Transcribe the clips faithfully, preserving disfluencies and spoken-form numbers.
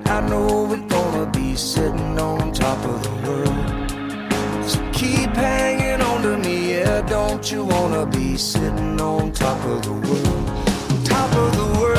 but I know we're gonna be sitting on top of the world. So keep hanging on to me, yeah, don't you wanna be sitting on top of the world, top of the world.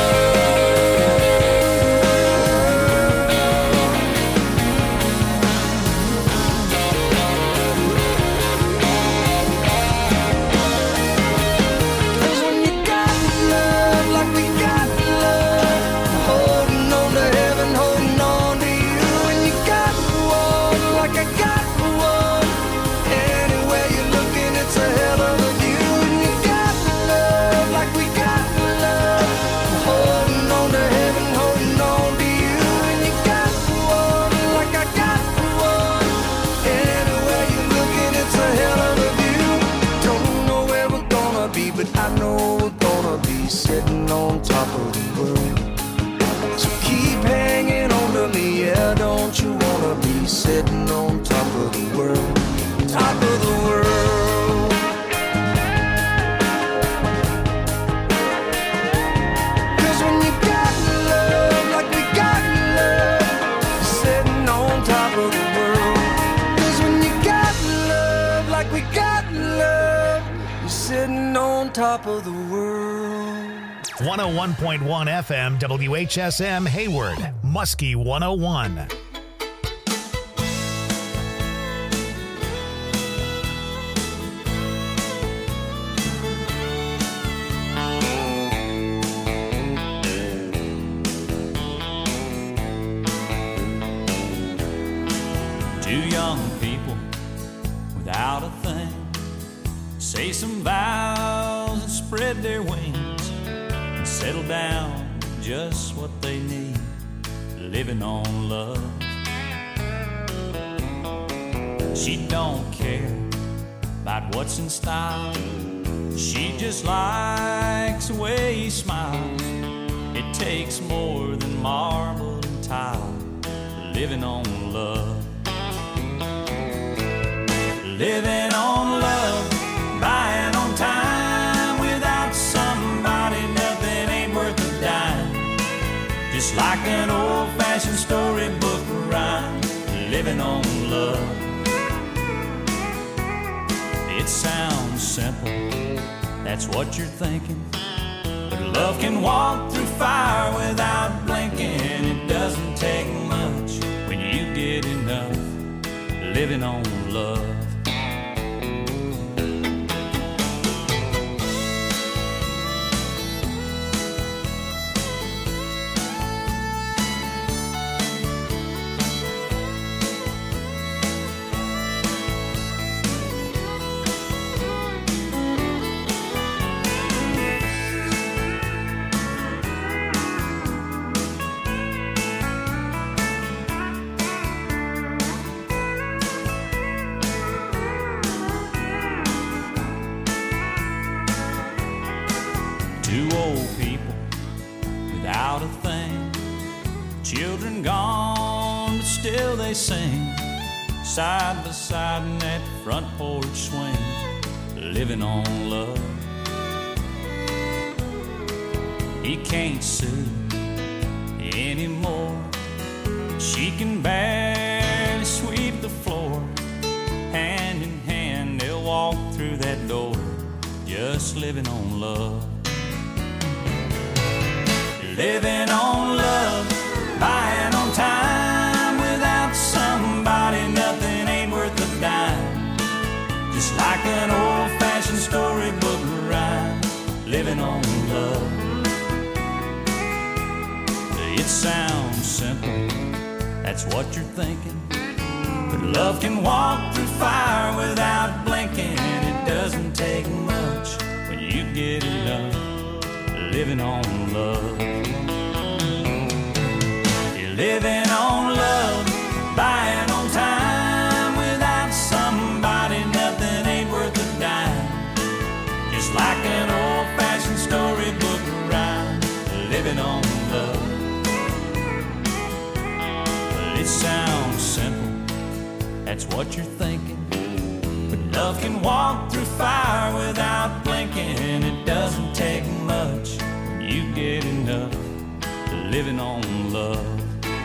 Sitting on top of the world. So keep hanging on to me, yeah, don't you wanna be sitting on top of the world, top of the world. Cause when you got love like we got love, you're sitting on top of the world. Cause when you got love like we got love, you're sitting on top of the world. one oh one point one F M, W H S M, Hayward, Muskie one oh one. Two young people without a thing say some vows and spread their wings, settle down just what they need, living on love. She don't care about what's in style, she just likes the way he smiles. It takes more than marble and tile, living on love. Living on love, buying on time, without somebody nothing ain't worth a dime. Just like an old-fashioned storybook rhyme, living on love. It sounds simple, that's what you're thinking, but love can walk through fire without blinking. It doesn't take much when you get enough, living on love. Two old people without a thing, children gone, but still they sing, side by side in that front porch swing, living on love. He can't sue anymore, she can barely sweep the floor. Hand in hand they'll walk through that door, just living on love. Living on love, buying on time, without somebody nothing ain't worth a dime. Just like an old-fashioned storybook rhyme, living on love. It sounds simple, that's what you're thinking, but love can walk through fire without blinking. It doesn't take much when you get enough, living on love. You're living on love, buying on time, without somebody nothing ain't worth a dime. Just like an old-fashioned storybook rhyme, living on love. It sounds simple, that's what you're thinking, but love can walk through fire without blinking. It doesn't take much when you get enough, living on love.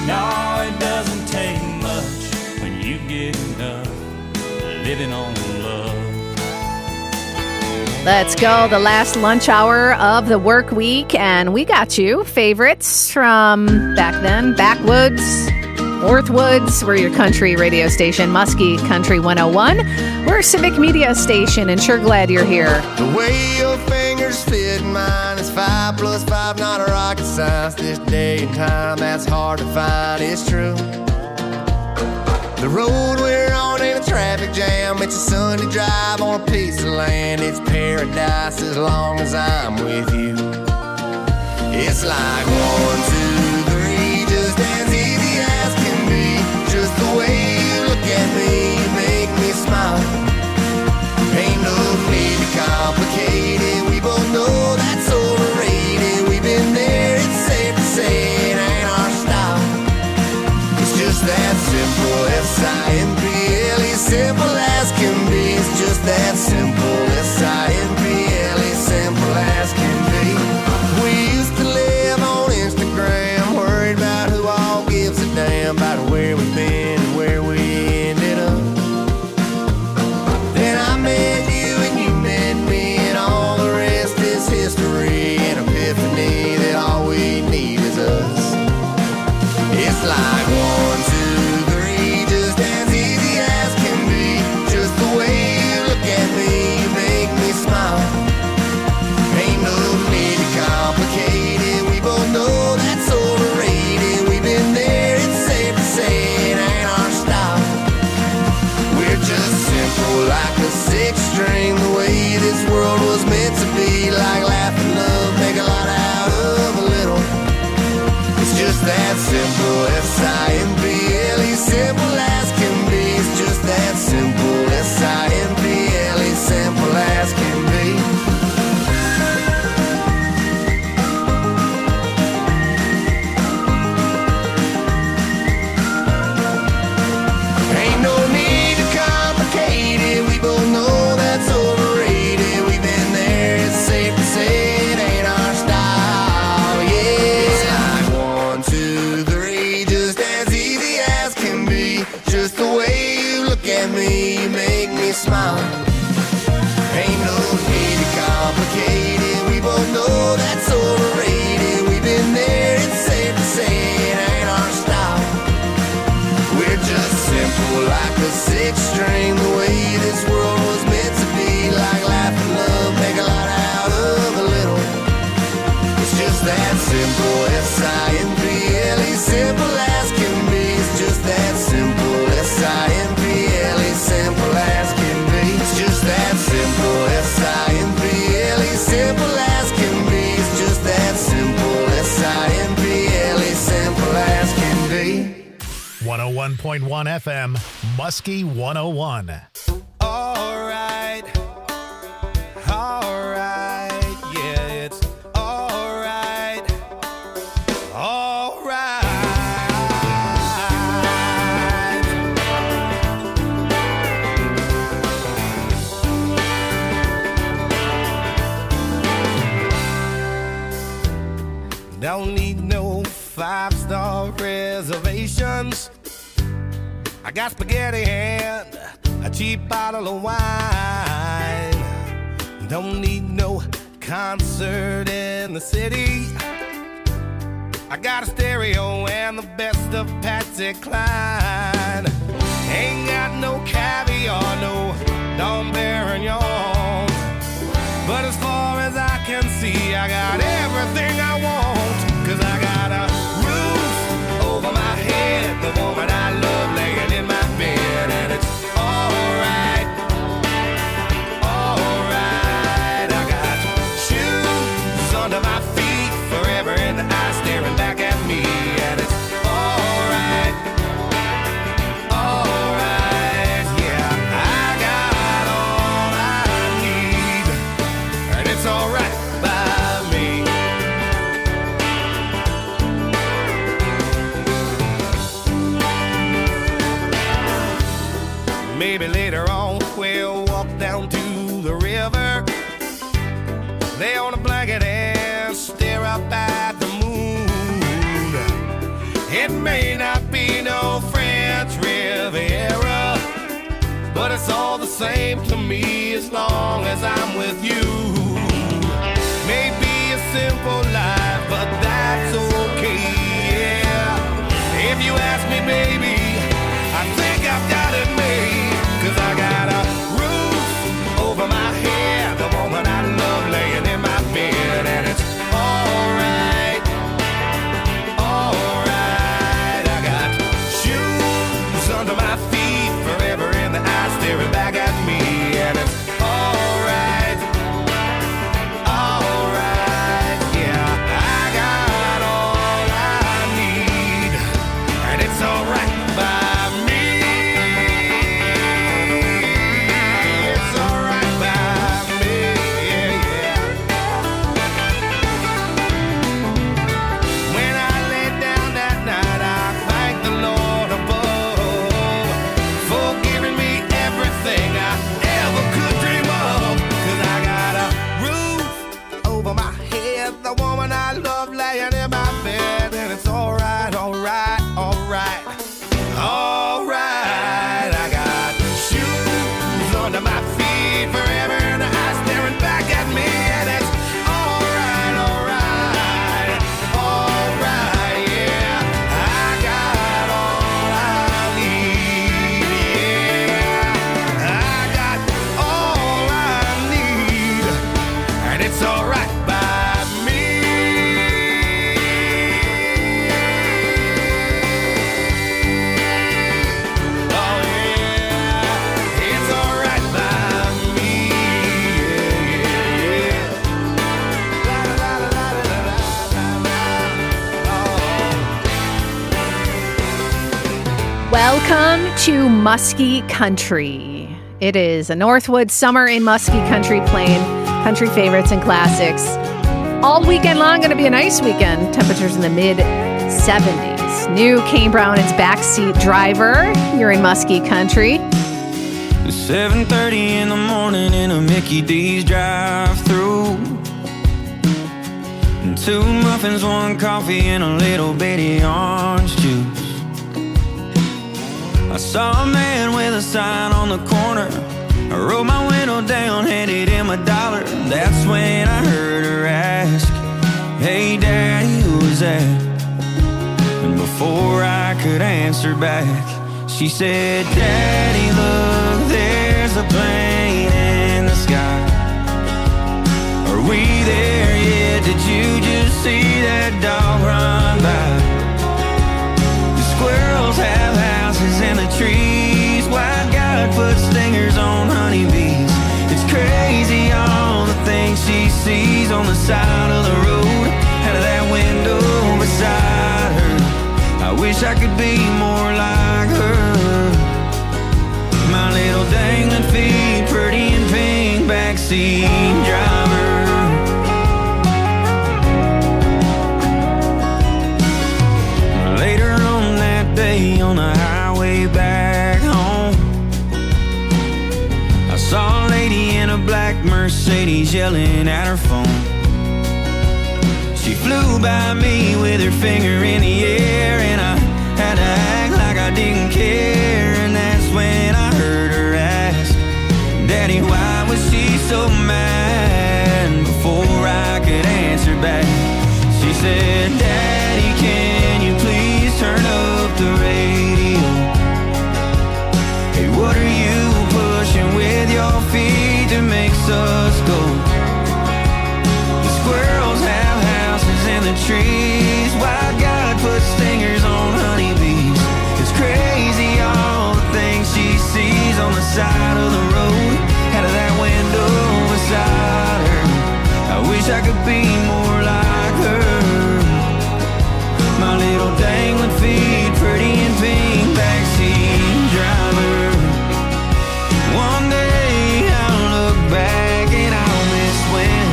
No, it doesn't take much when you get enough living on love. Let's go. The last lunch hour of the work week, and we got you favorites from back then. Backwoods, Northwoods, we're your country radio station. Muskie Country one oh one. We're a civic media station, and sure glad you're here. The way your fingers fit in mine is five plus five, not a rocket science. This day and time, that's hard to find, it's true. The road we're on ain't a traffic jam. It's a Sunday drive on a piece of land. It's paradise as long as I'm with you. It's like one, two, three, just as easy as can be. Just the way you look at me, you make me smile. Ain't no need to complicate it. We both know that's overrated. We've been there, it's safe to say it ain't our style. It's just that simple, S I M P L E, simple as can be. It's just that simple, S I M P L E, simple as can be. We used to live on Instagram, worried about who all gives a damn about where we've been and where we ended up. Then I met you and you met me, and all the rest is history. An epiphany that all we need is us. It's like one, two, three, just as easy as can be. Just the way you look at me, you make me smile. Ain't no need to complicate it. We both know that's overrated. We've been there, it's safe to say it ain't our style. We're just simple like a six string, the way this world was meant to be. Like laughing, love, make a lot out of a little. It's just that simple, S I M P L E, simple as can be. It's just that simple, S I M P L E, simple as can be. Ain't no need to complicate it. We both know that's overrated. We've been there, it's safe to say it ain't our style. Yeah, it's like one, two, three, just as easy as can be. Just the way you look at me, you make me smile. Ain't no need to complicate it. We both know that's overrated. We've been there, it's safe to say it ain't our style. We're just simple like a six string, the way this world was meant to be. Like laughing, love, make a lot out of a little. It's just that simple, S I M P L E, simple as can be. It's just that simple, S I M P L E, simple as can be. It's just that simple, S I M P L E, simple as can be. It's just that simple, S I M P L E, simple as can be. one oh one point one F M, Muskie one oh one. All right, all right, yeah, it's all right, all right. Don't need no five-star reservations. I got spaghetti and a cheap bottle of wine. Don't need no concert in the city. I got a stereo and the best of Patsy Cline. Ain't got no caviar, no Dom Perignon. But as far as I can see, I got everything I want. Cause I got a roof over my head, the woman I love laying in my bed. And it's alright, alright. I got shoes under my feet, forever in the eye staring back at me. And it's alright, alright. Yeah, I got all I need, and it's alright by me. Maybe later on we'll walk down to the river, lay on a blanket and stare up at the moon. It may not same to me as long as I'm with you. Maybe a simple life, but that's okay, yeah. If you ask me, baby, I think I've got it made. Cause I got a roof over my head, the woman I love laying in my bed, and it's alright, alright. I got shoes under my feet, forever in the eyes staring back at me, and it's alright, alright, yeah. I got all I need, and it's alright by me. It's alright by me, yeah, yeah. When I lay down that night, I thank the Lord above for giving me everything I ever could dream of. Cause I got a roof over my head, the woman I love laying in my bed, and it's alright, alright, alright, alright. I got shoes under my feet, forever in the eyes staring back at me, and it's alright, alright, alright, yeah. I got all I need, yeah. I got all I need, and it's alright by me. Oh yeah, it's alright by me, yeah, yeah, yeah. La la la la la la la la. Oh. Welcome to Muskie Country. It is a Northwood summer in Muskie Country, playing country favorites and classics. All weekend long, going to be a nice weekend. Temperatures in the mid seventies. New Kane Brown is backseat driver. You're in Muskie Country. It's seven thirty in the morning in a Mickey D's drive-thru, and two muffins, one coffee, and a little bitty orange juice. I saw a man with a sign on the corner. I rolled my window down, handed him a dollar. That's when I heard her ask, "Hey Daddy, who's that?" And before I could answer back, she said, "Daddy, look, there's a plane in the sky. Are we there yet? Did you just see that dog run by? The squirrels have houses in the trees. White God put stingers on honeybees. It's crazy all the things she sees on the side of the road, out of that window beside her. I wish I could be more like her. My little dangling feet, pretty and pink, backseat driver." Later on that day on the highway back home, I saw a lady in a black Mercedes yelling at her phone. She flew by me with her finger in the air, and I had to act like I didn't care. And that's when I heard her ask, "Daddy, why was she so mad?" Before I could answer back, she said, "Daddy, can you please turn up the radio? Hey, what are you pushing with your feet that makes us go? The squirrels have houses in the trees. Why God put stingers on honeybees? It's crazy all the things she sees on the side of the road, out of that window beside her. I wish I could be more like her. My little dangling feet, pretty and pink, backseat driver. One day I'll look back and I'll miss when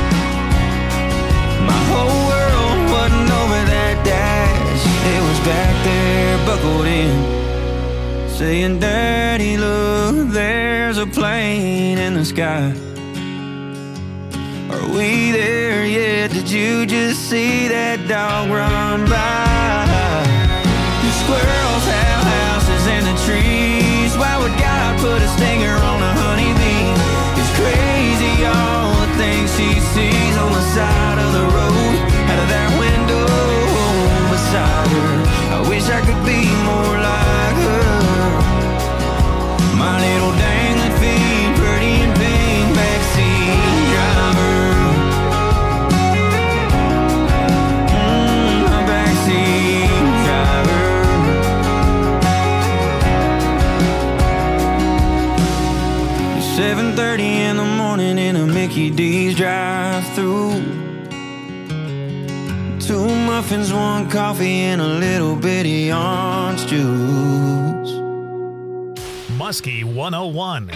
my whole world wasn't over that dash. It was back there, buckled in, saying, "Daddy, look, there's a plane in the sky. Are we there yet? Did you just see that dog run by? The squirrels have houses in the trees. Why would God put a stinger on a seven thirty in the morning in a Mickey D's drive-thru. Two muffins, one coffee, and a little bitty orange juice. Muskie one oh one.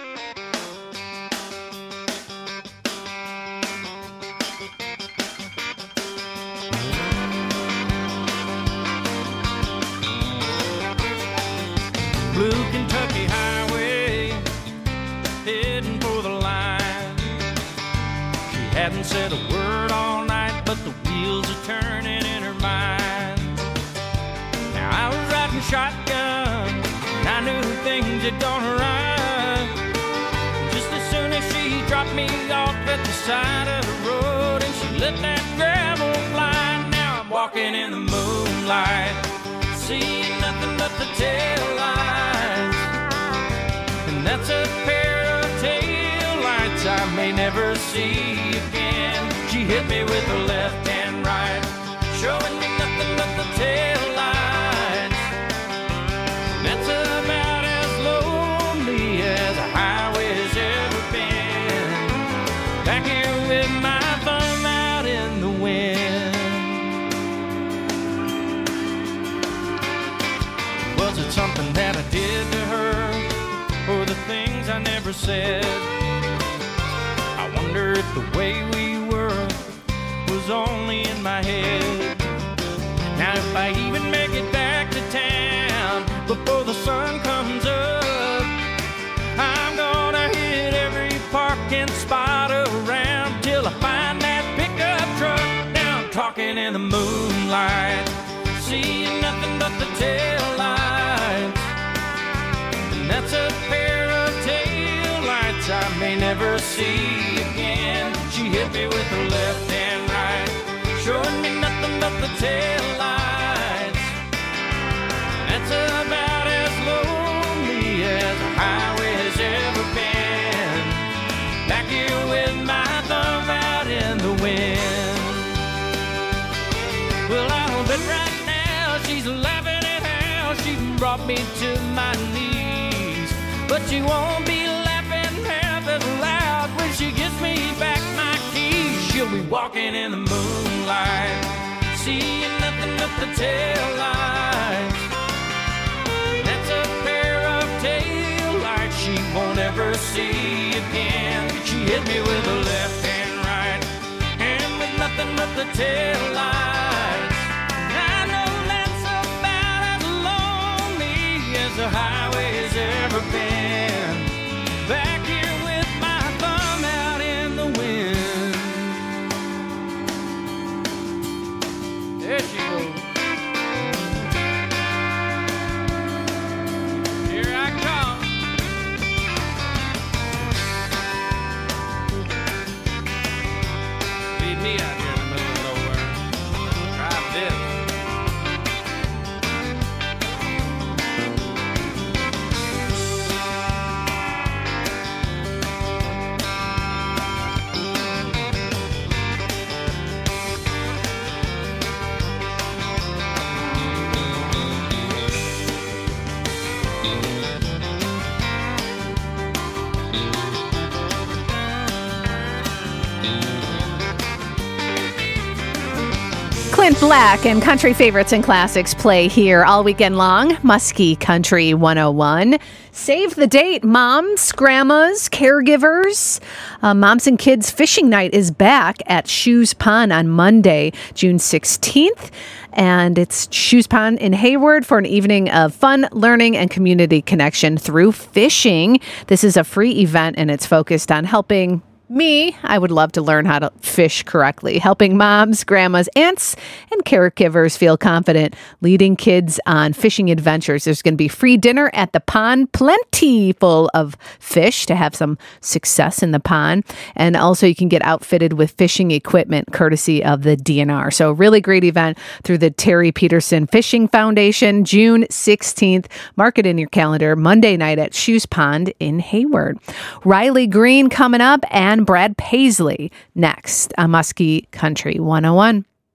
Blue Kentucky Highway, heading for the line. She hadn't said a word all night, but the wheels are turning in her mind. Now I was riding shotgun, and I knew things had gone right. Just as soon as she dropped me off at the side of the road, and she let that gravel fly. Now I'm walking in the moonlight, seeing nothing but the tail lights. And that's a pair of tail lights I may never see again. She hit me with her left and right, showing me nothing but the tail lights. And that's about as lonely as a highway's ever been. Back here with my thumb out in the wind. Was it something that I did to her, or the things I never said? I wonder if the way we were was only in my head. Now if I even make it back to town before the sun comes up, I'm gonna hit every parking spot around till I find that pickup truck. Now I'm talking in the moonlight, seeing nothing but the tail lights. And that's a pair of tail lights I may never see again. She hit me with her left and right, showing me nothing but the tail lights. That's about as lonely as a highway has ever been. Back here with my thumb out in the wind. Well, I'll bet right now she's laughing at how she brought me to my knees. But she won't be laughing half as loud when she gives me back my keys. She'll be walking in the moonlight, seeing nothing but the tail lights. That's a pair of tail lights she won't ever see again. She hit me with her left and right, and with nothing but the tail lights. I know that's about as lonely as the highway's ever been. Back here with my thumb out in the wind. There she goes. Here I come. Leave me out here in the middle of nowhere. Try this. Clint Black and country favorites and classics play here all weekend long. Muskie Country one oh one. Save the date, moms, grandmas, caregivers. Uh, Moms and Kids Fishing Night is back at Shoes Pond on Monday, June sixteenth. And it's Shoes Pond in Hayward for an evening of fun, learning, and community connection through fishing. This is a free event, and it's focused on helping me. I would love to learn how to fish correctly, helping moms, grandmas, aunts, and caregivers feel confident leading kids on fishing adventures. There's going to be free dinner at the pond, plenty full of fish to have some success in the pond. And also you can get outfitted with fishing equipment courtesy of the D N R. So a really great event through the Terry Peterson Fishing Foundation, June sixteenth. Mark it in your calendar, Monday night at Shoes Pond in Hayward. Riley Green coming up, and Brad Paisley next on Muskie Country one oh one.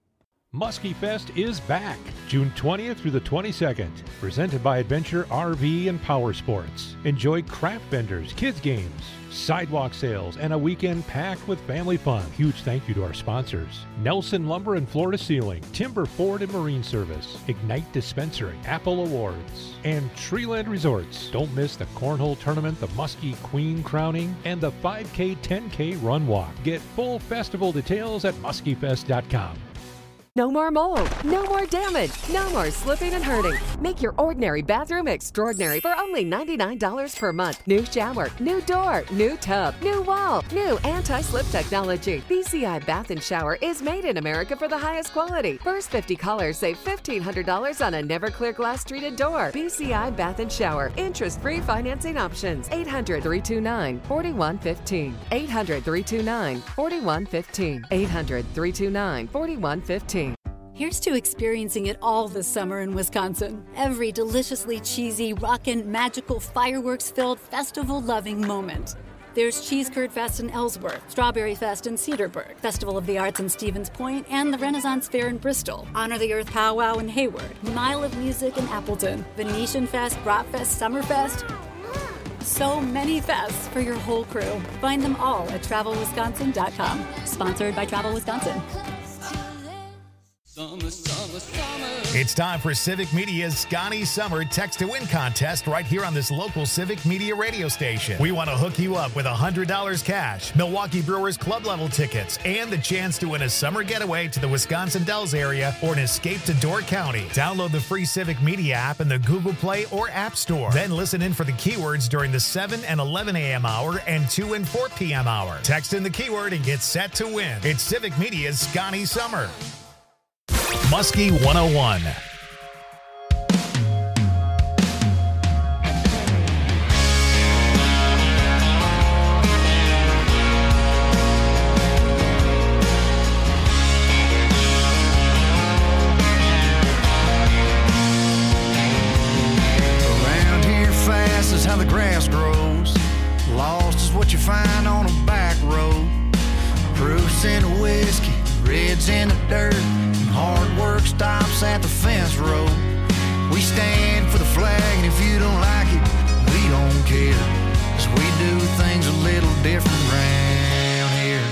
Muskie Fest is back, June twentieth through the twenty-second. Presented by Adventure R V and Power Sports. Enjoy craft vendors, kids games, sidewalk sales, and a weekend packed with family fun. Huge thank you to our sponsors: Nelson Lumber and Florida Ceiling, Timber Ford and Marine Service, Ignite Dispensary, Apple Awards, and Treeland Resorts. Don't miss the Cornhole Tournament, the Muskie Queen Crowning, and the five K, ten K Run Walk. Get full festival details at muskie fest dot com. No more mold, no more damage, no more slipping and hurting. Make your ordinary bathroom extraordinary for only ninety-nine dollars per month. New shower, new door, new tub, new wall, new anti-slip technology. B C I Bath and Shower is made in America for the highest quality. First fifty callers save fifteen hundred dollars on a Never-Clear glass treated door. B C I Bath and Shower. Interest-free financing options. eight hundred, three two nine, four one one five. eight hundred, three two nine, four one one five. eight hundred, three two nine, four one one five. Here's to experiencing it all this summer in Wisconsin. Every deliciously cheesy, rockin', magical, fireworks-filled, festival-loving moment. There's Cheese Curd Fest in Ellsworth, Strawberry Fest in Cedarburg, Festival of the Arts in Stevens Point, and the Renaissance Fair in Bristol, Honor the Earth Powwow in Hayward, Mile of Music in Appleton, Venetian Fest, Bratfest, Summerfest. So many fests for your whole crew. Find them all at travel wisconsin dot com. Sponsored by Travel Wisconsin. Summer, summer, summer. It's time for Civic Media's Scotty Summer Text to Win contest right here on this local Civic Media radio station. We want to hook you up with one hundred dollars cash, Milwaukee Brewers club level tickets, and the chance to win a summer getaway to the Wisconsin Dells area or an escape to Door County. Download the free Civic Media app in the Google Play or App Store. Then listen in for the keywords during the seven and eleven a.m. hour and two and four p.m. hour. Text in the keyword and get set to win. It's Civic Media's Scotty Summer. Muskie one oh one. Around here fast is how the grass grows. Lost is what you find on a back road. Proofs in the whiskey, reds in the dirt. Hard work stops at the fence road. We stand for the flag, and if you don't like it, we don't care. 'Cause we do things a little different round here.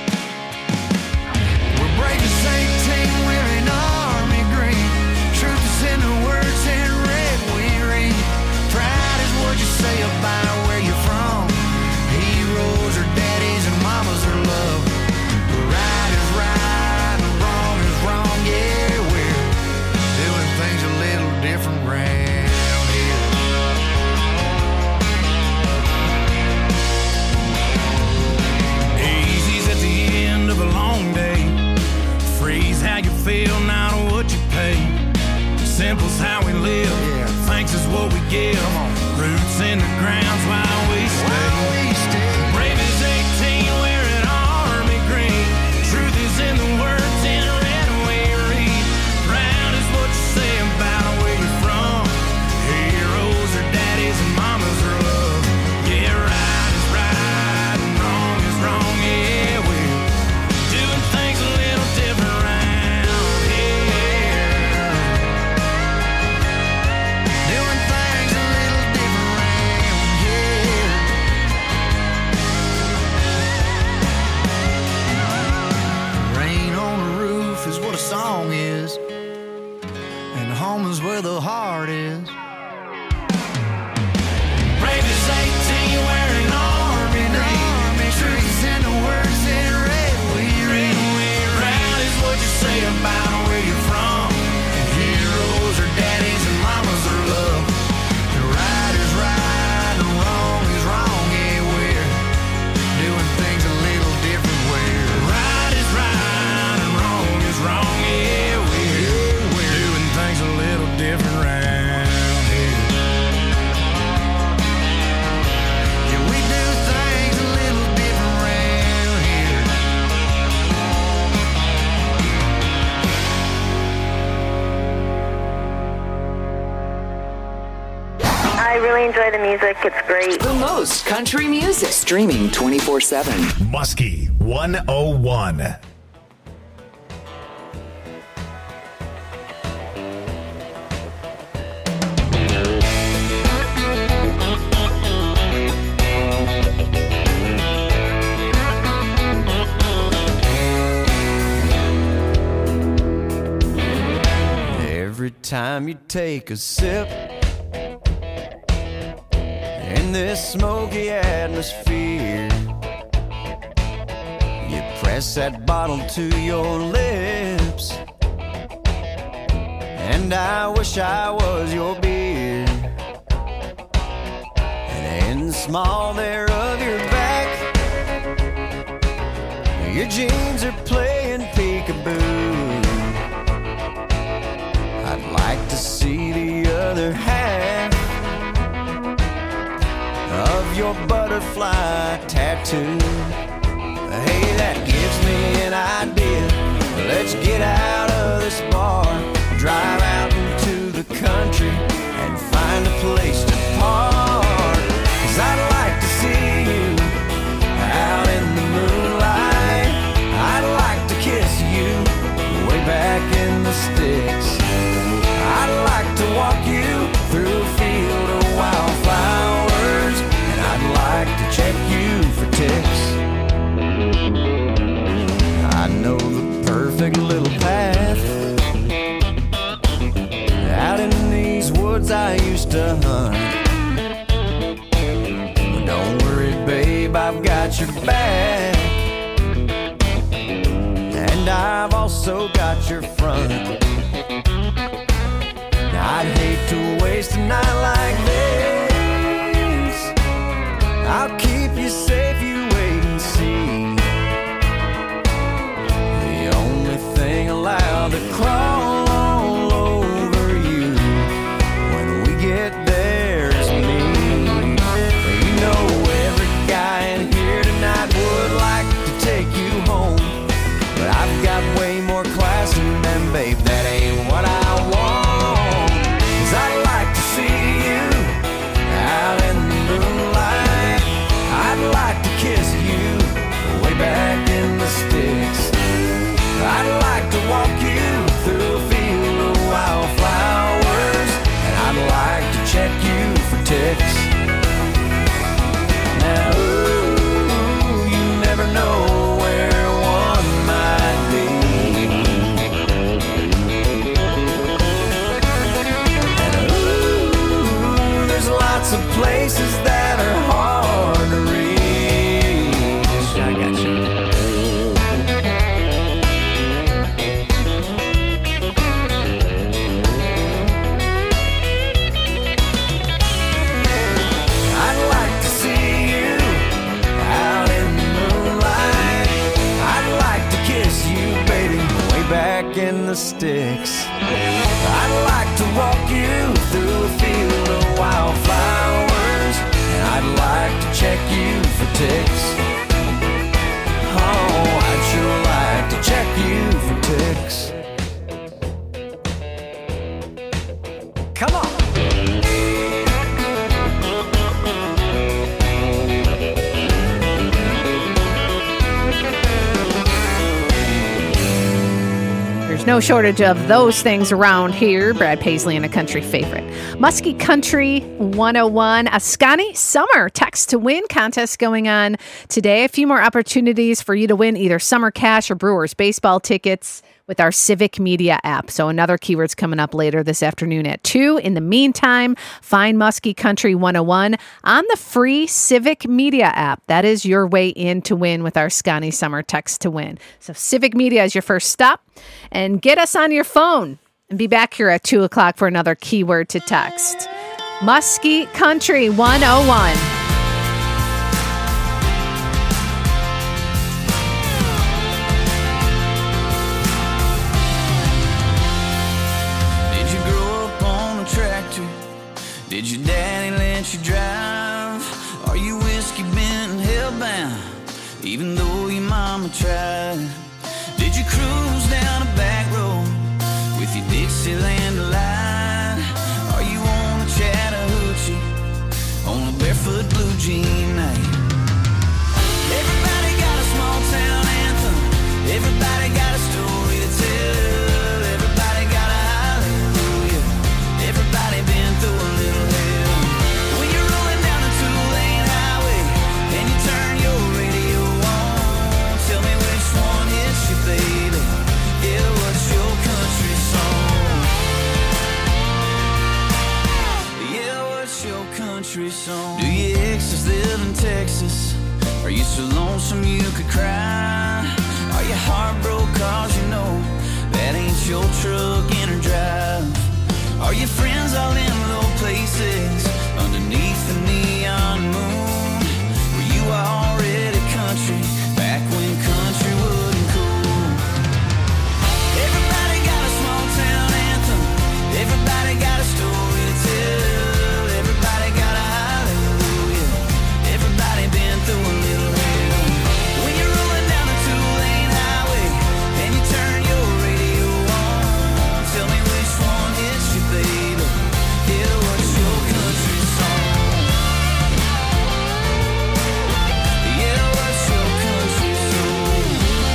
We're brave as eighteen, wearing army green. Truth is in the words in red we read. Pride is what you say about where you're from. Heroes are daddies and mamas are love. Right is right and wrong is wrong. Yeah, we're doing things a little different round here. Easy's at the end of a long day. Freeze how you feel, not what you pay. Simple's how we live. Yeah. Thanks is what we give. Roots in the ground's while we stay. While we stay. Brave as eighteen, wearing army green. Truth is in the words in red we read. Proud is what you say about where you're from. Heroes are daddies and mamas are love. Yeah, right is right and wrong is wrong. Yeah, we're doing things a little different round here. Doing things a little different round here. Rain on the roof is what a song is, and home is where the heart is. Brave as eighteen, wearing army green. Truths in the words in red we read. Proud is what you say about where you're from. Heroes are daddies and mamas are love. The right is right and wrong is wrong. Yeah, we're doing things a little different. Where right is right and wrong is wrong. Yeah, we're, we're doing things a little different round here. Yeah, we do things a little different round here. I really enjoy the music. It's great. The most country music. Streaming twenty-four seven. Muskie one oh one. every time you take a sip in this smoky atmosphere. You press that bottle to your lips, and I wish I was your beer. And in the small there of your back, your jeans are playing peekaboo. I'd like to see the other half of your butterfly tattoo. Hey, that gives me an idea. Let's get out of this bar, drive out into the country, and find a place to park. 'Cause I'd like to see you out in the moonlight. I'd like to kiss you way back in the sticks. I'd like to walk you through a field of wildflowers, and I'd like to check you for ticks. I know the perfect little path out in these woods I used to hunt. But don't worry, babe, I've got your back, and I've also got your front. I'd hate to waste a night like this. I'll keep you safe, you wait and see. The only thing allowed to crawl all over you when we get there is me. You know every guy in here tonight would like to take you home, but I've got way more class in them, babe, that ain't what I want. I'd like to see you out in the moonlight. I'd like to kiss you way back in the sticks. I'd like to walk you through a field of wildflowers, and I'd like to check you for ticks. Now, ooh, you never know where one might be. Lots of places that are hard to reach. I got you. I'd like to see you out in the moonlight. I'd like to kiss you, baby, way back in the sticks. I'd like to walk you through a field of wildflowers, and I'd like to check you for ticks. Oh, I'd sure like to check you for ticks. Come on. There's no shortage of those things around here. Brad Paisley and a country favorite. Muskie Country one oh one. A Scotty Summer Text to Win contest going on today. A few more opportunities for you to win either summer cash or Brewers baseball tickets with our Civic Media app. So another keyword's coming up later this afternoon at two. In the meantime, find Muskie Country one oh one on the free Civic Media app. That is your way in to win with our Scotty Summer Text to Win. So Civic Media is your first stop. And get us on your phone and be back here at two o'clock for another keyword to text. Muskie Country one oh one. Did your daddy let you drive? Are you whiskey bent and hellbound, even though your mama tried? Did you cruise down a back road with your Dixieland delight? Are you on a Chattahoochee on a barefoot blue jean night? Everybody got a small town anthem. Everybody got a story to tell. Everybody got a hallelujah. Everybody been through a little hell. When you're rolling down a two-lane highway and you turn your radio on, tell me which one hits you, baby. Yeah, what's your country song? you so lonesome you could cry? Are you heartbroken cause you know that ain't your truck in her drive? Are your friends all in low places underneath the neon moon? Were you already country back when country wasn't cool? Everybody got a small town anthem. Everybody got a story to tell. Everybody got a hallelujah. Everybody been through a little hell. When you're rolling down a two-lane highway and you turn your radio on, tell me which one hits you, baby. Yeah, what's your country song? Yeah, what's your country song?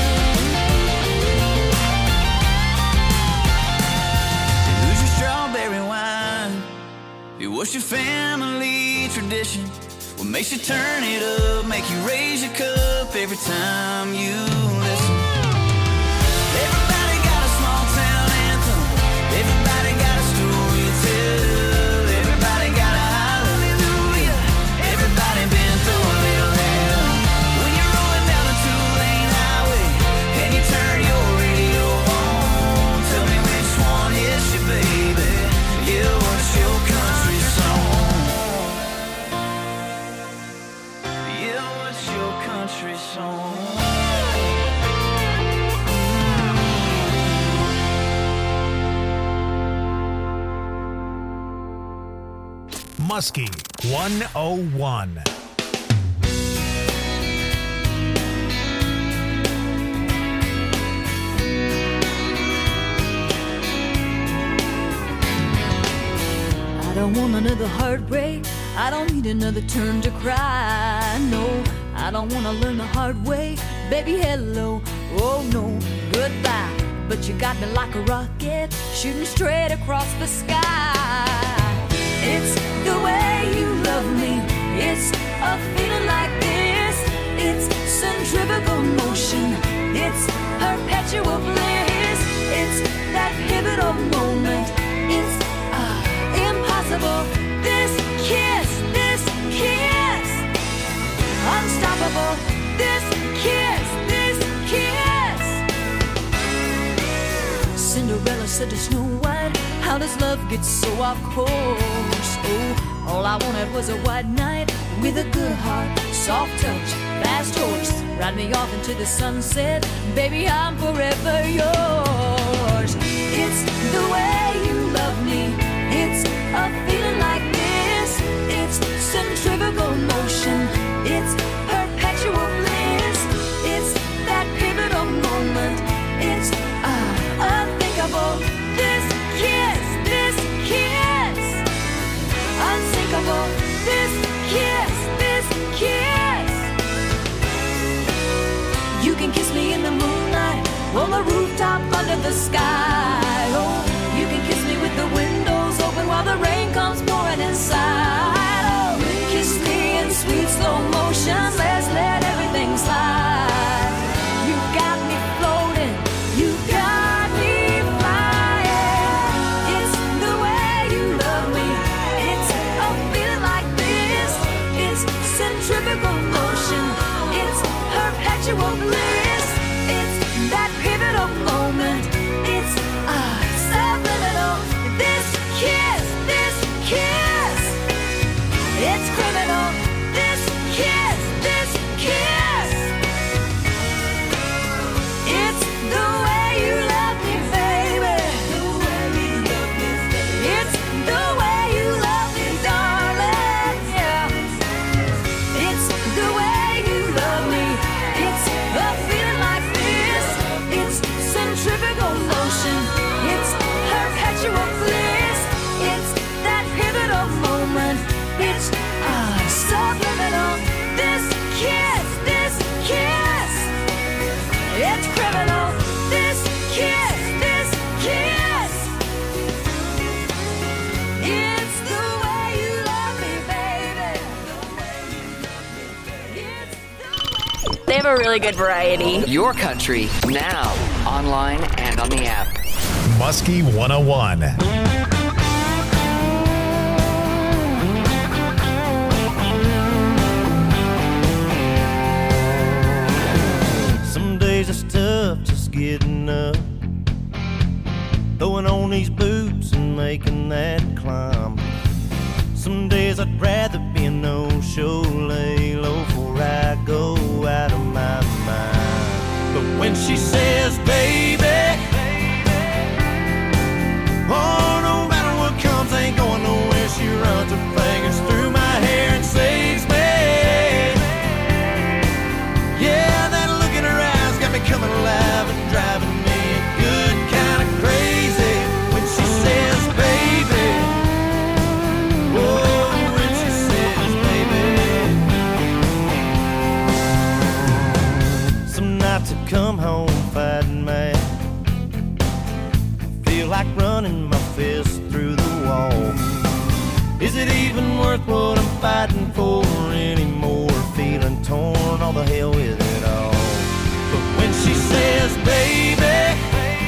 Who's your strawberry wine? Yeah, what's your family tradition? What makes you turn it up, make you raise your cup every time you listen? Everybody got a small town anthem. Everybody got a story to tell. Everybody got a hallelujah. Everybody been through a little hell. When you're rolling down a two-lane highway and you turn your radio on, tell me which one hits you, baby. Yeah, what's your country song? Yeah, what's your country song? Muskie one oh one. I don't want another heartbreak. I don't need another turn to cry. No, I don't want to learn the hard way. Baby, hello. Oh, no, goodbye. But you got me like a rocket, shooting straight across the sky. It's the way you love me. It's a feeling like this. It's centrifugal motion. It's perpetual bliss. It's that pivotal moment. It's uh, impossible. This kiss, this kiss, unstoppable. This kiss, this kiss. Cinderella said to Snow White, how does love get so off course? Oh, all I wanted was a white knight with a good heart, soft touch, fast horse. Ride me off into the sunset, baby, I'm forever yours. It's the way you love me. It's a feeling like this. It's centrifugal motion. It's perpetual bliss. It's that pivotal moment. It's uh, unthinkable. This kiss, this kiss, unsinkable. This kiss, this kiss. You can kiss me in the moonlight, on the rooftop under the sky. Oh, you can kiss me with the windows open while the rain comes pouring inside. Oh, kiss me in sweet slow motion. Let's let everything slide. You got me floating. You got me flying. It's the way you love me. It's a feeling like this. It's centrifugal motion. It's perpetual bliss. It's that pivotal moment. It's uh, subliminal. This kiss, this kiss. It's criminal. This kiss, this kiss. It's the way you love me, baby. It's the way you love me, darling. Yeah. It's the way you love me. It's a feeling like this. It's centrifugal motion. It's perpetual bliss. It's that pivotal moment. It's uh, subliminal. This kiss, this kiss. It's criminal. This kiss, this kiss. It's the way you love me, baby. It's the way. They have a really good variety. Your country, now, online and on the app. Muskie one oh one. throwing on these boots and making that climb. Some days I'd rather be a no-show, lay low before I go out of my mind. But when she says, baby, oh, no matter what comes, ain't going nowhere. She runs her fingers through my hair and saves me. Yeah, that look in her eyes got me coming alive and driving me good kind of crazy. When she says, baby, oh, when she says, baby. Some nights I come home fighting mad, feel like running my fist through the wall. Is it even worth what I'm fighting for anymore? Feeling torn, all the hell with it all. But when she says, baby,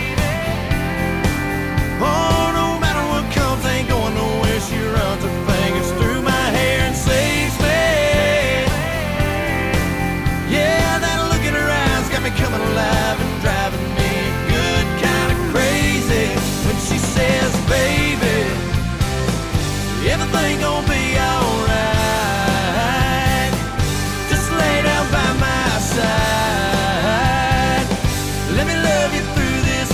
oh, no matter what comes, ain't going nowhere. She runs her fingers through my hair and saves me. Yeah, that look in her eyes got me coming alive and driving me good kind of crazy. When she says, baby, everything gon' be alright. Just lay down by my side. Let me love you through this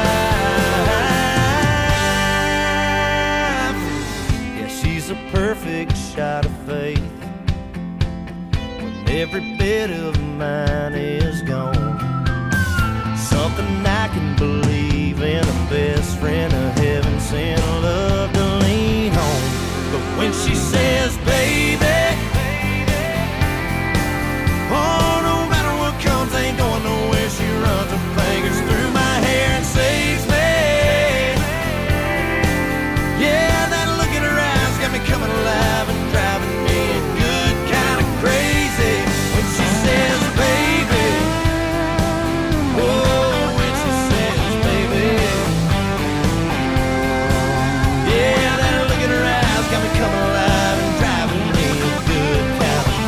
life. Yeah, she's a perfect shot of faith when every bit of mine is gone. Something I can believe in, a best friend, a heaven sent love to lean on. But when she says, baby, oh, no matter what comes, ain't going nowhere. She runs her fingers through my hair and saves me. Yeah, that look in her eyes got me coming alive and driving me good kind of crazy. When she says, baby, oh, when she says, baby, yeah, that look in her eyes got me coming alive and driving me good kind of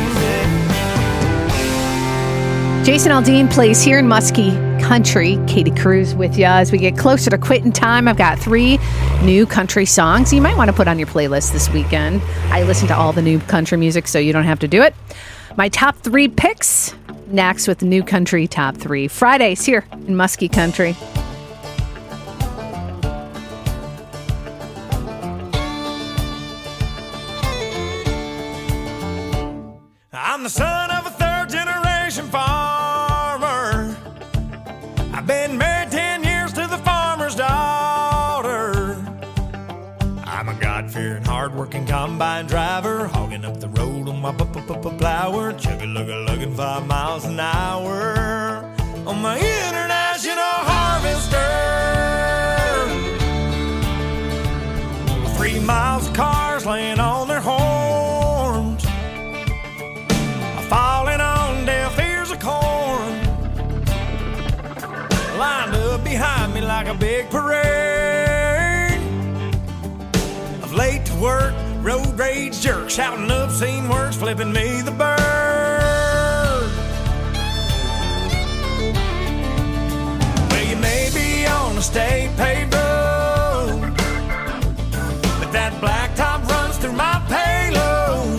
crazy. Jason Aldean plays here in Muskie Country. Katie Cruz with you as we get closer to quitting time. I've got three new country songs you might want to put on your playlist this weekend. I listen to all the new country music, so you don't have to do it. My top three picks next with the new country top three. Fridays here in Muskie Country. I'm the son of a third generation farmer. I've been married ten years to the farmer's daughter. I'm a God-fearing, hard-working combine driver, hogging up the road on my plower, chugga-lugga-lugging five miles an hour on my international harvester. Three miles of cars laying on their horns, falling on deaf ears of corn, lined up behind me like a big parade of late to work, road rage jerks, shouting obscene words, flipping me the bird. Well, you may be on a state paved road, but that blacktop runs through my payload.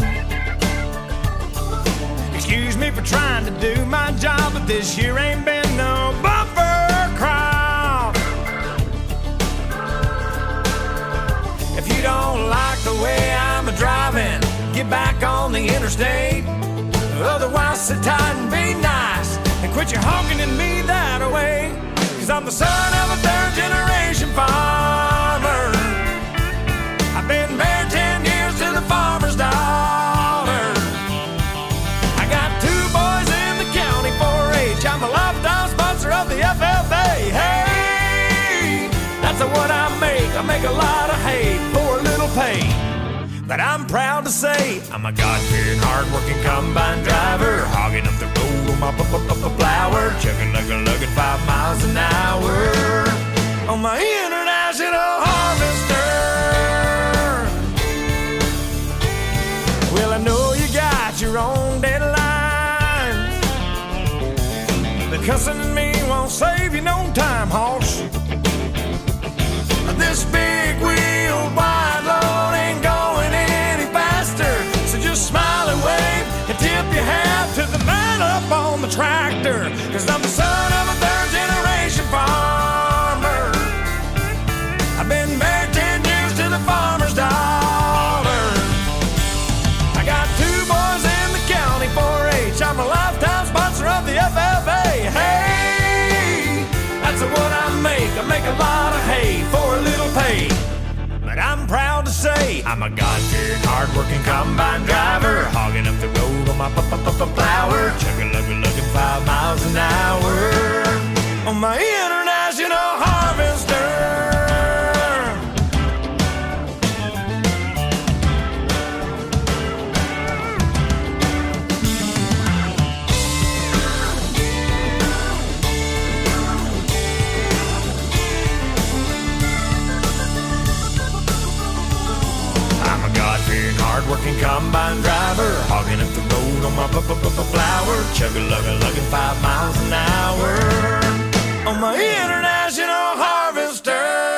Excuse me for trying to do my job, but this year ain't been no bumper crop. If you don't like the way I'm a driving, get back on the interstate. Otherwise, sit tight and be nice and quit your honking at me that way. Cause I'm the son of a third generation farmer. I've been married ten years to the farmer's daughter. I got two boys in the county four H. I'm a lifetime sponsor of the F F A. Hey, that's what I make. I make a lot of hay for a little pay. But I'm proud to say I'm a God-fearing, hard-working combine driver, hogging up the road on my plower, chugging like a lugging five miles an hour on my international harvester. Well, I know you got your own deadlines, but cussing at me won't save you no time, hoss. this big wheel wide load ain't going any faster. So just smile and wave and tip your hat to the man up on the tractor. Cause I'm the son of a third generation farmer. I've been married ten years to the farmer's daughter. I got two boys in the county four H. I'm a lifetime sponsor of the F F A. Hey, that's what I make. I make a lot of hay for a little pay. But I'm proud to say I'm a God-fearing, hard-working combine driver, hogging up the road on my p-p-p-plower, chugga-lugga-lugging five miles an hour on my international harvester. Hard-working combine driver, hogging up the road on my p-p-p-plower, chugga-lugga-lugging five miles an hour on my international harvester.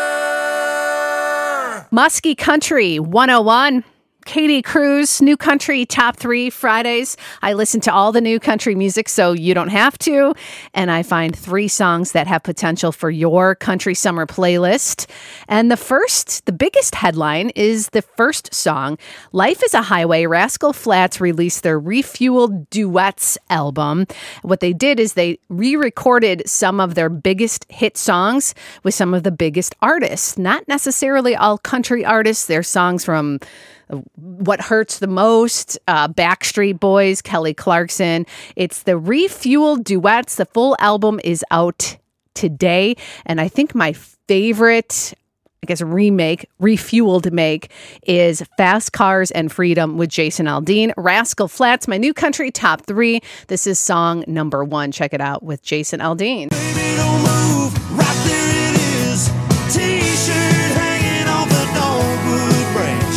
Muskie Country one oh one. Katie Cruz, New Country Top three Fridays. I listen to all the new country music so you don't have to. And I find three songs that have potential for your country summer playlist. And the first, the biggest headline is the first song, Life is a Highway. Rascal Flatts released their Refueled Duets album. What they did is they re-recorded some of their biggest hit songs with some of the biggest artists. Not necessarily all country artists. They're songs from What Hurts the Most, uh, Backstreet Boys, Kelly Clarkson. It's the Refueled Duets. The full album is out today. And I think my favorite, I guess, remake, refueled make is Fast Cars and Freedom with Jason Aldean. Rascal Flatts, my new country top three. This is song number one. Check it out with Jason Aldean. Baby, don't move. Right there it is. T-shirt hanging off the dogwood branch.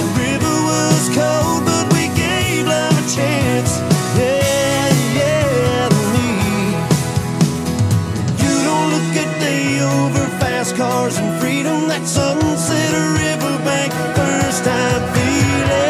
Cold, but we gave love a chance. Yeah, yeah, to me. You don't look a day over fast cars and freedom. That sunset or riverbank, first time feeling.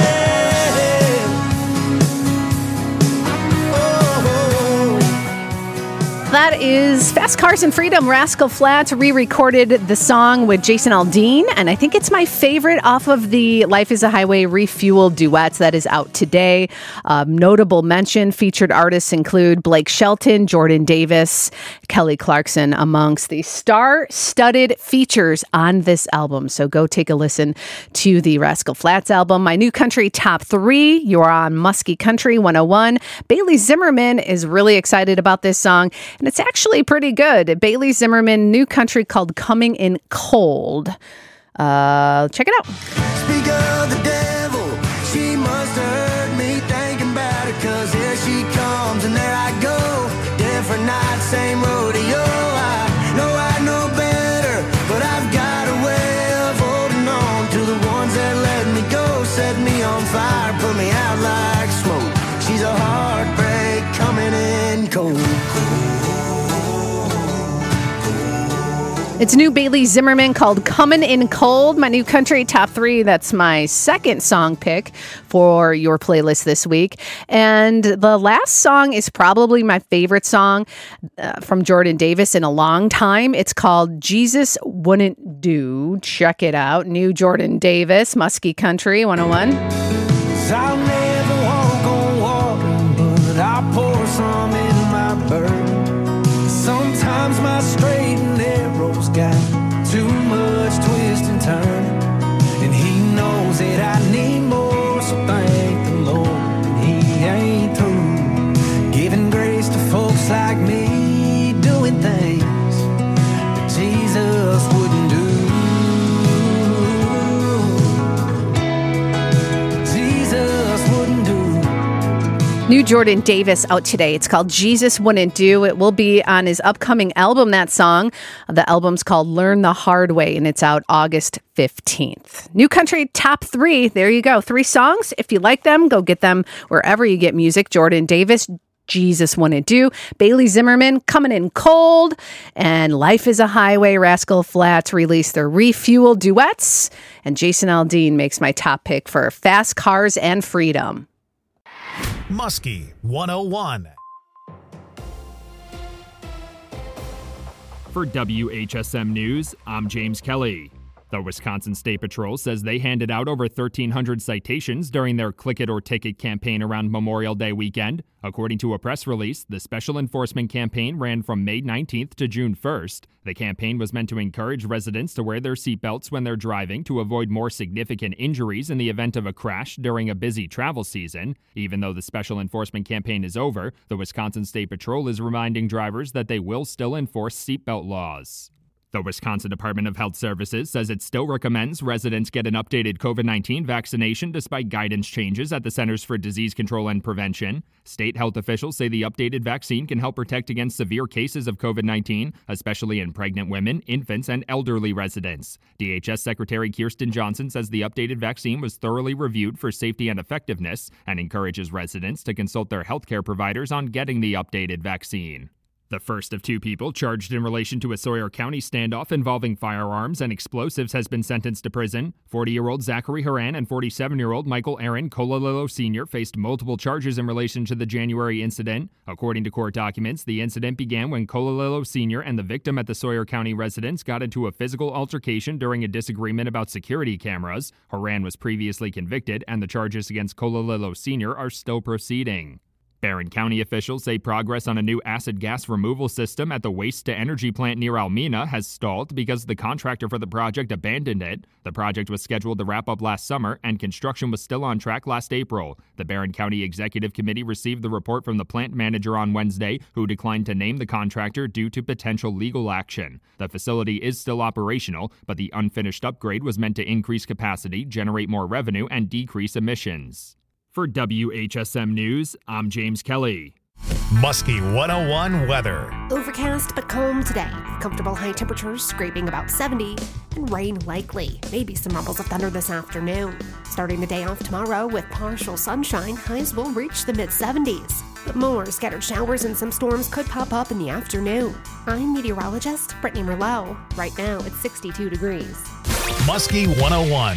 Oh, oh. That is Fast Cars and Freedom. Rascal Flatts re-recorded the song with Jason Aldean, and I think it's my favorite off of the Life is a Highway Refueled Duets that is out today. Um, notable mention, featured artists include Blake Shelton, Jordan Davis, Kelly Clarkson, amongst the star-studded features on this album. So go take a listen to the Rascal Flatts album. My new country top three, you're on Muskie Country one oh one. Bailey Zimmerman is really excited about this song, and it's actually pretty good. Bailey Zimmerman, new country called Coming in Cold. Uh, check it out. Speak of the devil, she must have heard me thinking about it, cause here she comes and there I go. Different night, same rodeo. I know I know better, but I've got a way of holding on to the ones that let me go. Set me on fire, put me out like smoke. She's a heartbreak coming in cold. It's new Bailey Zimmerman called Coming in Cold, my new country top three. That's my second song pick for your playlist this week. And the last song is probably my favorite song uh, from Jordan Davis in a long time. It's called Jesus Wouldn't Do. Check it out. New Jordan Davis, Muskie Country one oh one. I'll never walk on water, but I'll pour some in my bird. Sometimes my straight and narrow's got too much twist and turn, and he knows that I need more, so thank the Lord he ain't through giving grace to folks like me, doing things that Jesus wouldn't do. Jesus wouldn't do. New Jordan Davis out today. It's called Jesus Wouldn't Do. It will be on his upcoming album, that song. The album's called Learn the Hard Way, and it's out August fifteenth. New country top three. There you go. Three songs. If you like them, go get them wherever you get music. Jordan Davis, Jesus Wouldn't Do. Bailey Zimmerman coming in cold. And Life is a Highway. Rascal Flatts released their Refuel duets. And Jason Aldean makes my top pick for Fast Cars and Freedom. Muskie one oh one. For W H S M News, I'm James Kelly. The Wisconsin State Patrol says they handed out over thirteen hundred citations during their Click It or Ticket campaign around Memorial Day weekend. According to a press release, the special enforcement campaign ran from May nineteenth to June first. The campaign was meant to encourage residents to wear their seatbelts when they're driving to avoid more significant injuries in the event of a crash during a busy travel season. Even though the special enforcement campaign is over, the Wisconsin State Patrol is reminding drivers that they will still enforce seatbelt laws. The Wisconsin Department of Health Services says it still recommends residents get an updated COVID nineteen vaccination despite guidance changes at the Centers for Disease Control and Prevention. State health officials say the updated vaccine can help protect against severe cases of COVID nineteen, especially in pregnant women, infants, and elderly residents. D H S Secretary Kirsten Johnson says the updated vaccine was thoroughly reviewed for safety and effectiveness and encourages residents to consult their healthcare providers on getting the updated vaccine. The first of two people charged in relation to a Sawyer County standoff involving firearms and explosives has been sentenced to prison. forty-year-old Zachary Haran and forty-seven-year-old Michael Aaron Cololillo Senior faced multiple charges in relation to the January incident. According to court documents, the incident began when Cololillo Senior and the victim at the Sawyer County residence got into a physical altercation during a disagreement about security cameras. Haran was previously convicted, and the charges against Cololillo Senior are still proceeding. Barron County officials say progress on a new acid gas removal system at the waste-to-energy plant near Almena has stalled because the contractor for the project abandoned it. The project was scheduled to wrap up last summer, and construction was still on track last April. The Barron County Executive Committee received the report from the plant manager on Wednesday, who declined to name the contractor due to potential legal action. The facility is still operational, but the unfinished upgrade was meant to increase capacity, generate more revenue, and decrease emissions. For W H S M News, I'm James Kelly. Muskie one oh one weather. Overcast but calm today. Comfortable high temperatures scraping about seventy and rain likely. Maybe some rumbles of thunder this afternoon. Starting the day off tomorrow with partial sunshine, highs will reach the mid seventies. But more scattered showers and some storms could pop up in the afternoon. I'm meteorologist Brittany Merlot. Right now it's sixty-two degrees. Muskie one oh one.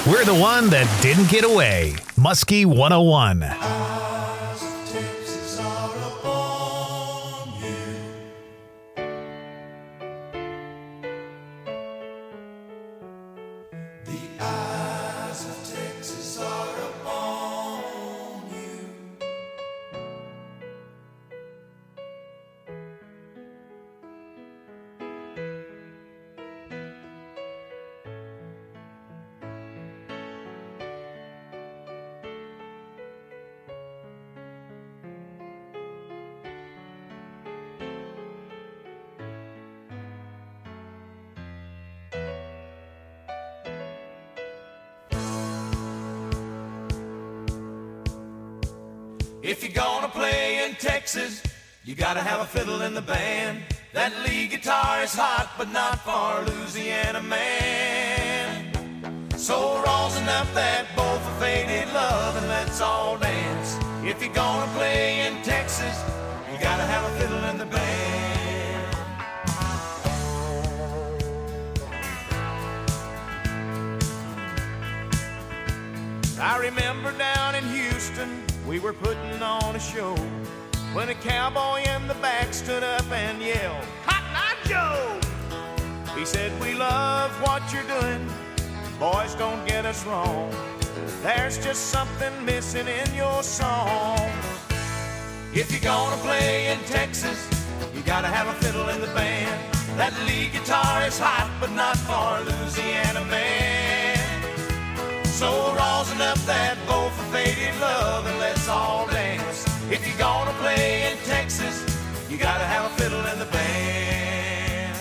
We're the one that didn't get away. Muskie one oh one. If you're gonna play in Texas, you gotta have a fiddle in the band. That lead guitar is hot, but not for Louisiana man. So rosin up that bowl for faded love and let's all dance. If you're gonna play in Texas, you gotta have a fiddle in the band. I remember down in Houston, we were putting on a show when a cowboy in the back stood up and yelled, "Cotton Eye Joe!" He said, "We love what you're doing, boys, don't get us wrong. There's just something missing in your song. If you're gonna play in Texas, you gotta have a fiddle in the band. That lead guitar is hot, but not for Louisiana man. So rosin up that bowl for faded love and let's all dance. If you're gonna play in Texas, you gotta have a fiddle in the band."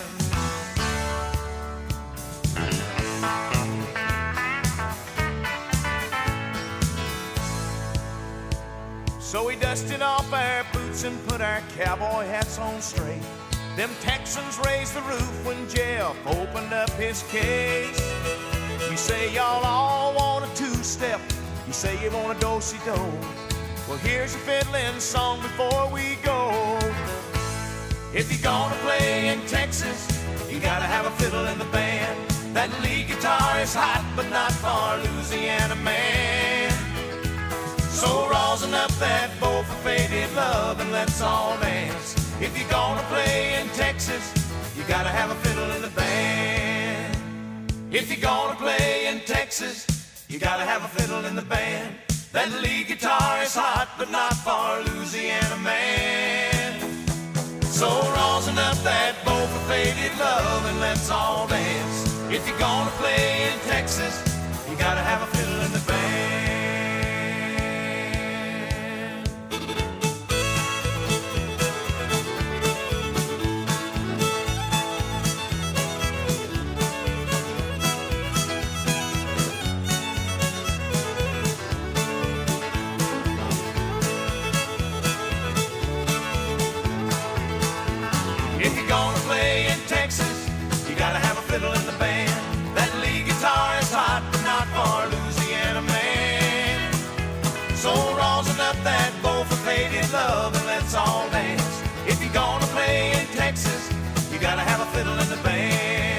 So we dusted off our boots and put our cowboy hats on straight. Them Texans raised the roof when Jeff opened up his case. You say y'all all want a two-step, you say you want a do-si-do. Well, here's a fiddling song before we go. If you're gonna play in Texas, you gotta have a fiddle in the band. That lead guitar is hot, but not for Louisiana man. So rosin up that bowl for faded love and let's all dance. If you're gonna play in Texas, you gotta have a fiddle in the band. If you're gonna play in Texas, you gotta have a fiddle in the band. That lead guitar is hot, but not for Louisiana man. So rosin up that bowl for faded love and let's all dance. If you're gonna play in Texas, you gotta have a fiddle in the band. If you're gonna play in Texas, you gotta have a fiddle in the band. That lead guitar is hot, but not for Louisiana man. So rosin up that bowl for faded love and let's all dance. If you're gonna play in Texas, you gotta have a fiddle in the band.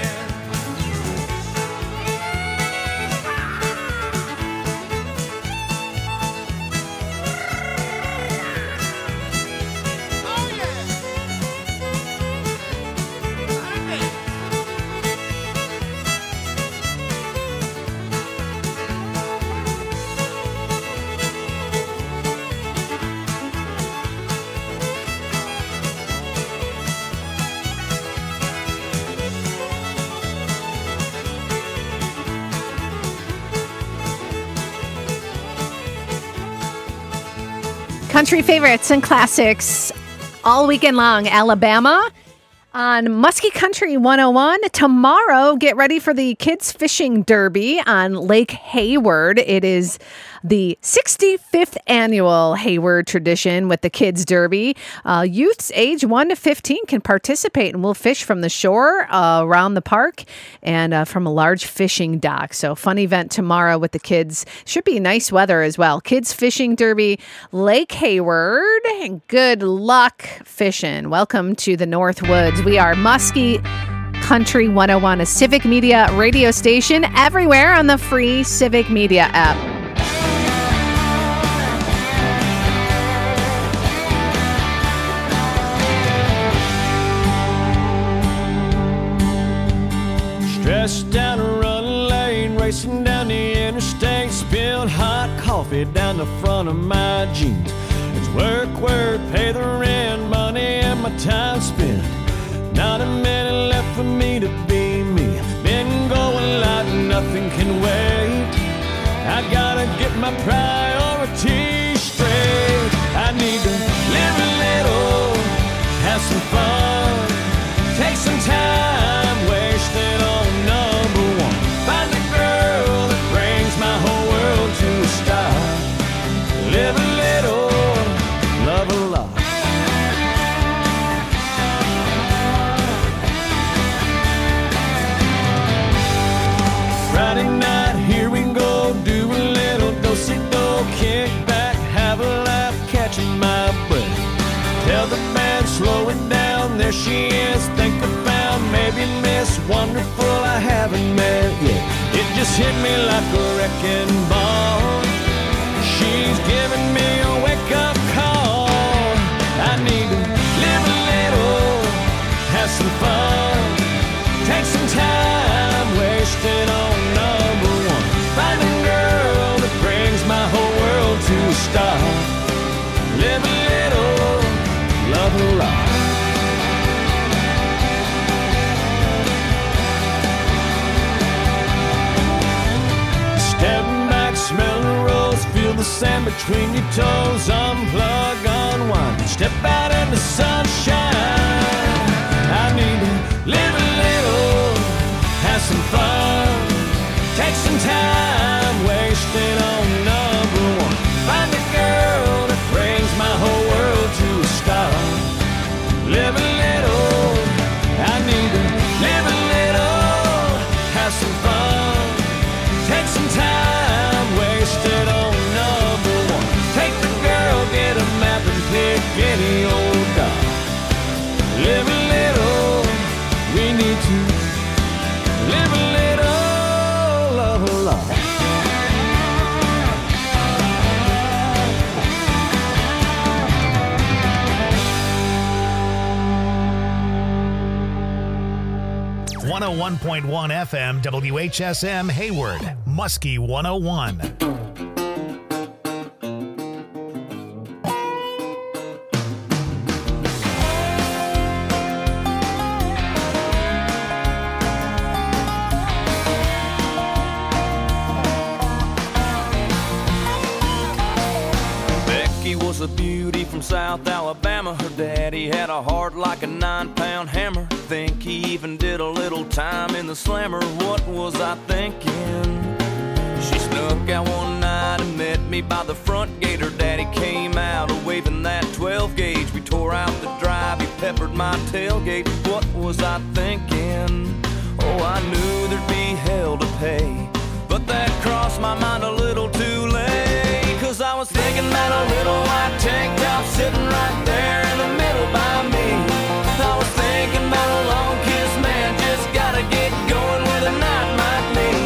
Country favorites and classics all weekend long. Alabama on Muskie Country one oh one. Tomorrow, get ready for the Kids Fishing Derby on Lake Hayward. It is the sixty-fifth annual Hayward tradition with the Kids Derby. Uh, youths age one to fifteen can participate and will fish from the shore uh, around the park and uh, from a large fishing dock. So fun event tomorrow with the kids. Should be nice weather as well. Kids Fishing Derby, Lake Hayward. Good luck fishing. Welcome to the North Woods. We are Muskie Country one oh one, a Civic Media radio station everywhere on the free Civic Media app. Stressed down a run lane, racing down the interstate, spilled hot coffee down the front of my jeans. It's work, work, pay the rent, money and my time spent. Not a minute left for me to be me. Been going like nothing can wait. I gotta get my priorities straight. I need to live a little, have some fun, take some time, wasted on number one. Find a girl that brings my whole world to a stop. Live a little, love a lot. Friday night, here we go, do a little do-si-do, kick back, have a laugh, catching my breath. Tell the band, slow it down, there she is, think I found maybe Miss Wonderful I haven't met yet. It just hit me like a wrecking ball. She's giving me a wake-up call. I need to live a little, have some fun, take some time, wasted on number one. Find a girl that brings my whole world to a stop. Live a little, love a lot. Step back, smell the rose, feel the sand between your toes. Unplug, unwind, step out in the sunshine. I need to live a little, have some fun, take some time, wasted on number one. Find a girl that brings my whole world to a stop. Live a little, I need to live a little, have some fun, take some time, wasted on number one. Take the girl, get a map and pick any old dot. Live a little, we need to live a little, love a lot. one oh one point one F M W H S M Hayward, Muskie one oh one. Becky was a beauty from South Alabama. Her daddy had a heart like a nine-pound hammer. Think he even did a little time in the slammer. What was I thinking? She snuck out one night and met me by the front gate. Her daddy came out waving that twelve gauge. We tore out the drive, he peppered my tailgate. What was I thinking? Oh, I knew there'd be hell to pay, but that crossed my mind a little too late. Cause I was thinking that a little white tank top sitting right